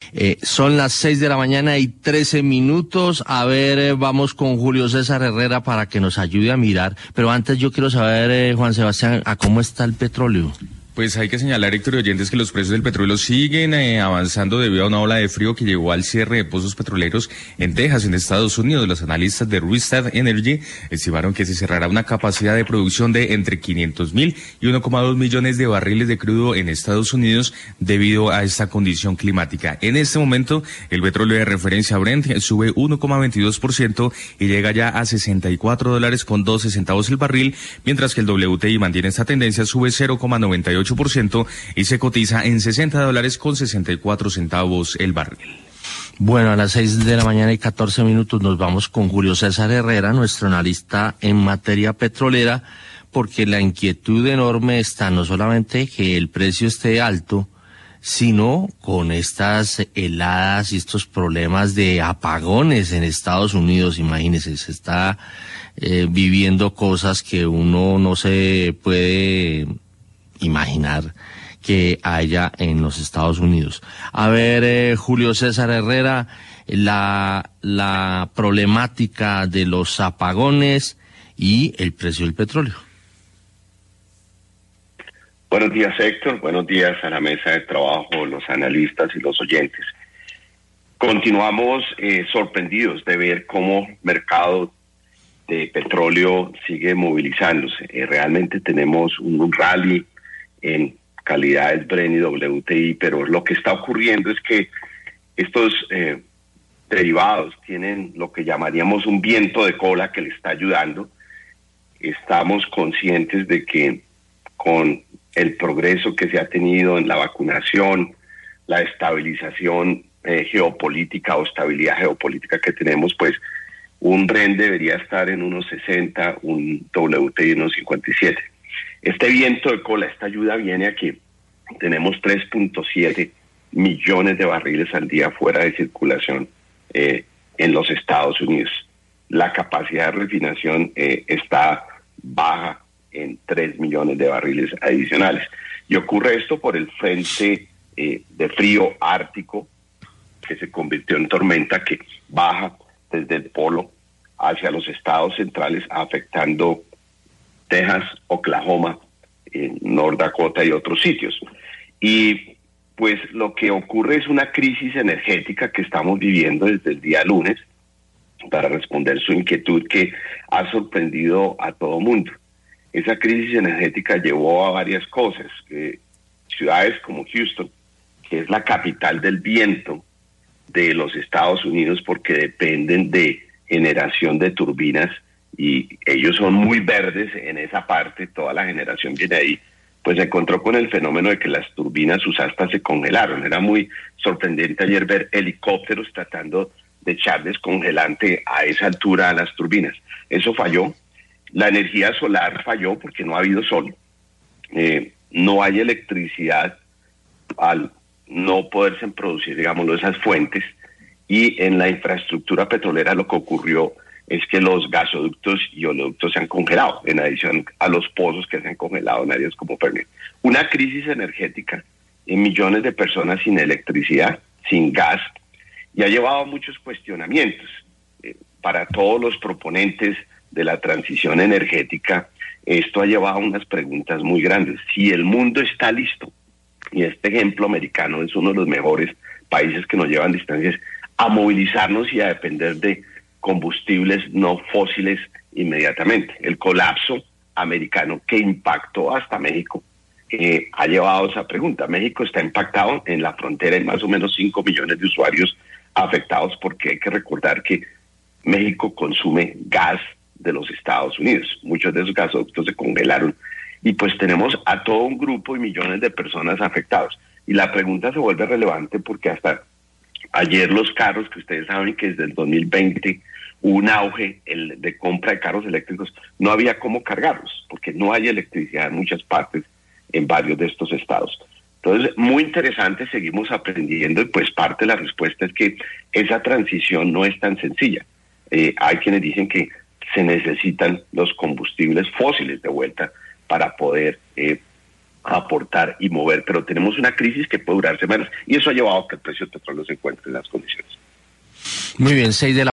Son las 6:13 a.m. A ver, vamos con Julio César Herrera para que nos ayude a mirar. Pero antes yo quiero saber, Juan Sebastián, ¿a cómo está el petróleo? Pues hay que señalar, Héctor y oyentes, que los precios del petróleo siguen avanzando debido a una ola de frío que llevó al cierre de pozos petroleros en Texas, en Estados Unidos. Los analistas de Rystad Energy estimaron que se cerrará una capacidad de producción de entre 500,000 y 1,2 millones de barriles de crudo en Estados Unidos debido a esta condición climática. En este momento, el petróleo de referencia Brent sube 1,22% y llega ya a $64.12 el barril, mientras que el WTI mantiene esta tendencia, sube 0,98% y se cotiza en $60.64 el barril. Bueno, a las 6:14 a.m. nos vamos con Julio César Herrera, nuestro analista en materia petrolera, porque la inquietud enorme está no solamente que el precio esté alto, sino con estas heladas y estos problemas de apagones en Estados Unidos. Imagínense, se está viviendo cosas que uno no se puede imaginar que haya en los Estados Unidos. A ver, Julio César Herrera, la problemática de los apagones y el precio del petróleo. Buenos días, Héctor. Buenos días a la mesa de trabajo, los analistas y los oyentes. Continuamos sorprendidos de ver cómo el mercado de petróleo sigue movilizándose. Realmente tenemos un rally en calidades Brent y WTI, pero lo que está ocurriendo es que estos derivados tienen lo que llamaríamos un viento de cola que le está ayudando. Estamos conscientes de que con el progreso que se ha tenido en la vacunación, la estabilización geopolítica o estabilidad geopolítica que tenemos, pues un Brent debería estar en unos 60, un WTI en unos 57. Este viento de cola, esta ayuda viene a que tenemos 3.7 millones de barriles al día fuera de circulación en los Estados Unidos. La capacidad de refinación está baja en 3 millones de barriles adicionales. Y ocurre esto por el frente de frío ártico que se convirtió en tormenta, que baja desde el polo hacia los estados centrales, afectando Texas, Oklahoma, North Dakota y otros sitios. Y pues lo que ocurre es una crisis energética que estamos viviendo desde el día lunes, para responder su inquietud, que ha sorprendido a todo mundo. Esa crisis energética llevó a varias cosas. Ciudades como Houston, que es la capital del viento de los Estados Unidos, porque dependen de generación de turbinas, y ellos son muy verdes en esa parte, toda la generación viene ahí, pues se encontró con el fenómeno de que las turbinas, sus astas se congelaron. Era muy sorprendente ayer ver helicópteros tratando de echar descongelante a esa altura a las turbinas. Eso falló. La energía solar falló porque no ha habido sol. No hay electricidad al no poderse producir, digámoslo, esas fuentes. Y en la infraestructura petrolera lo que ocurrió es que los gasoductos y oleoductos se han congelado, en adición a los pozos que se han congelado en áreas como Permian. Una crisis energética en millones de personas sin electricidad, sin gas, y ha llevado a muchos cuestionamientos. Para todos los proponentes de la transición energética, esto ha llevado a unas preguntas muy grandes. Si el mundo está listo, y este ejemplo americano es uno de los mejores países que nos llevan distancias, a movilizarnos y a depender de combustibles no fósiles inmediatamente. El colapso americano que impactó hasta México ha llevado a esa pregunta. México está impactado en la frontera, hay más o menos 5 millones de usuarios afectados, porque hay que recordar que México consume gas de los Estados Unidos. Muchos de esos gasoductos se congelaron y pues tenemos a todo un grupo y millones de personas afectados. Y la pregunta se vuelve relevante porque hasta ayer los carros, que ustedes saben que desde el 2020 hubo un auge de compra de carros eléctricos, no había cómo cargarlos porque no hay electricidad en muchas partes en varios de estos estados. Entonces, muy interesante, seguimos aprendiendo y pues parte de la respuesta es que esa transición no es tan sencilla. Hay quienes dicen que se necesitan los combustibles fósiles de vuelta para poder aportar y mover, pero tenemos una crisis que puede durar semanas y eso ha llevado a que el precio del petróleo se encuentre en las condiciones. Muy bien, 6 de la